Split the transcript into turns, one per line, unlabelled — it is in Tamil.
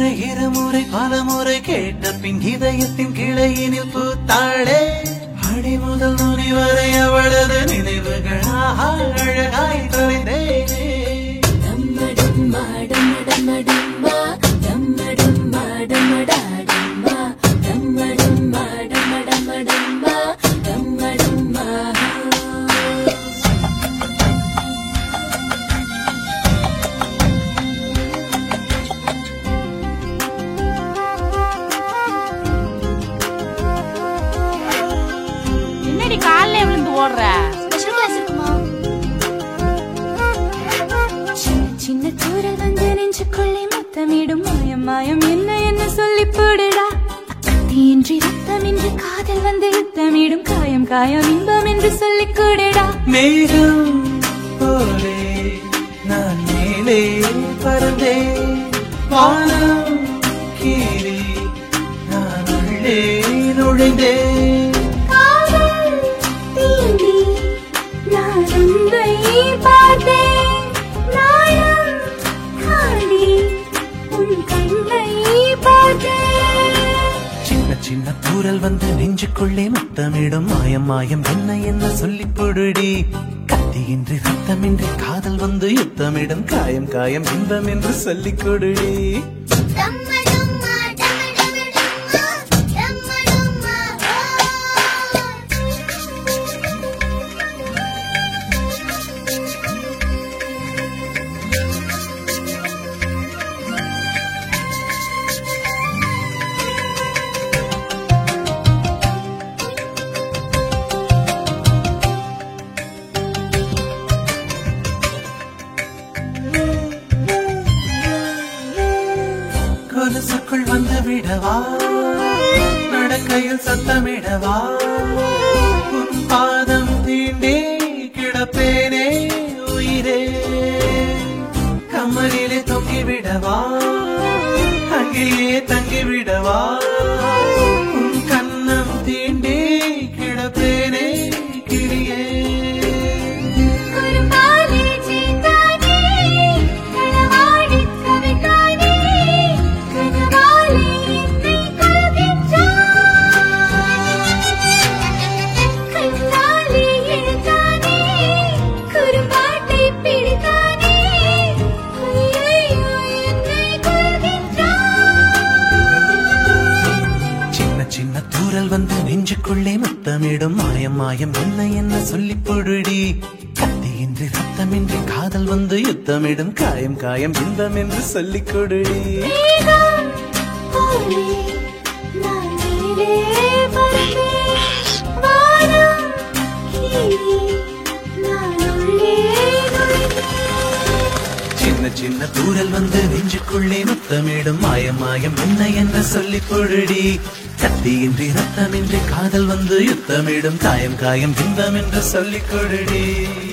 முறை இருமுறை பலமுறை கேட்ட பின் இதயத்தின் கிளையினில் பூத்தாளே. அடி முதல் நுனி வரை அவளது நினைவுகளாக அழகாய் தொலைந்தேனே.
டம்மடம்மா டம்மடம்மடம்மா டம்மடம்மா டம்மடாடம்மா டம்மடம்மா டம்மடம்மடம்மா டம்மடம்மா.
என்னடி காலைல விழுந்து ஓடுற?
ஸ்பெஷல் கிளாஸ் இருக்குமா? சின்ன தூரல் வந்து நெஞ்சுக்குள்ளே முத்தமிடும் மாயம் மாயம் என்ன என்ன சொல்லி போடுடா. கத்தியின்றி ரத்தமின்றி காதல் வந்து யுத்தமிடும் காயம் காயம் இன்பம் என்று சொல்லி கூடுடா.
மேகம் போலே நான் மேலே பறந்தே வானம் கீழே நான் உள்ளே நுழைந்தே.
காதல் தீண்டி நான் உன்னை பார்த்தேன். நாயம் காண்டி உன் கண்ணை பார்த்தேன்.
சின்ன சின்ன தூரல் வந்து நெஞ்சுக்குள்ளே முத்தமிடும் மாயம் மாயம் என்ன என்ன சொல்லி பொடுடி. கத்தியின்றி ரத்தமின்றி காதல் வந்து யுத்தமிடும் காயம் காயம் இன்பம் என்று சொல்லிக் கொடுடி.
டம்மடம்மா டம்மடம்மடம்மா டம்மடம்மா.
கொலுசுக்குள் வந்து விடவா நடக்கையில் சத்தமிடவா. உன் பாதம் தீண்டே கிடப்பேனே உயிரே. கம்மலிலே தொங்கிவிடவா அங்கேயே தங்கிவிடவா. உன் கண்ணம் தீண்டே கிடப்பேனே கிளியே.
குருபாலே சீதானே கனவாடி கவிதானே கனவாலே என்னை கொள்கின்றாய். கண்ணாலே எழுதானே குருபாட்டை பிடித்தானே ஐயையோ என்னை கொள்கின்றாய்.
சின்ன சின்ன தூரல் வந்து நெஞ்சுக்குள்ளே முத்தமிடும் மாயம் மாயம் என்ன என்ன சொல்லி பொடுடி. கத்தியின்றி ரத்தமின்றி காதல் வந்து யுத்தமிடும் காயம் காயம் இன்பம் என்று சொல்லிக் கொடுடி.
மேகம் போலே நான் மேலே பறந்தேன். வானம் கீழே நான் உள்ளே நுழைந்தேன்.
சின்ன சின்ன தூரல் வந்து நெஞ்சுக்குள்ளே முத்தமிடும் மாயம் மாயம் என்ன என்ன சொல்லி பொடுடி. கத்தியின்றி ரத்தமின்றி காதல் வந்து யுத்தமிடும் காயம் காயம் இன்பம் என்று சொல்லிக் கொடுடி.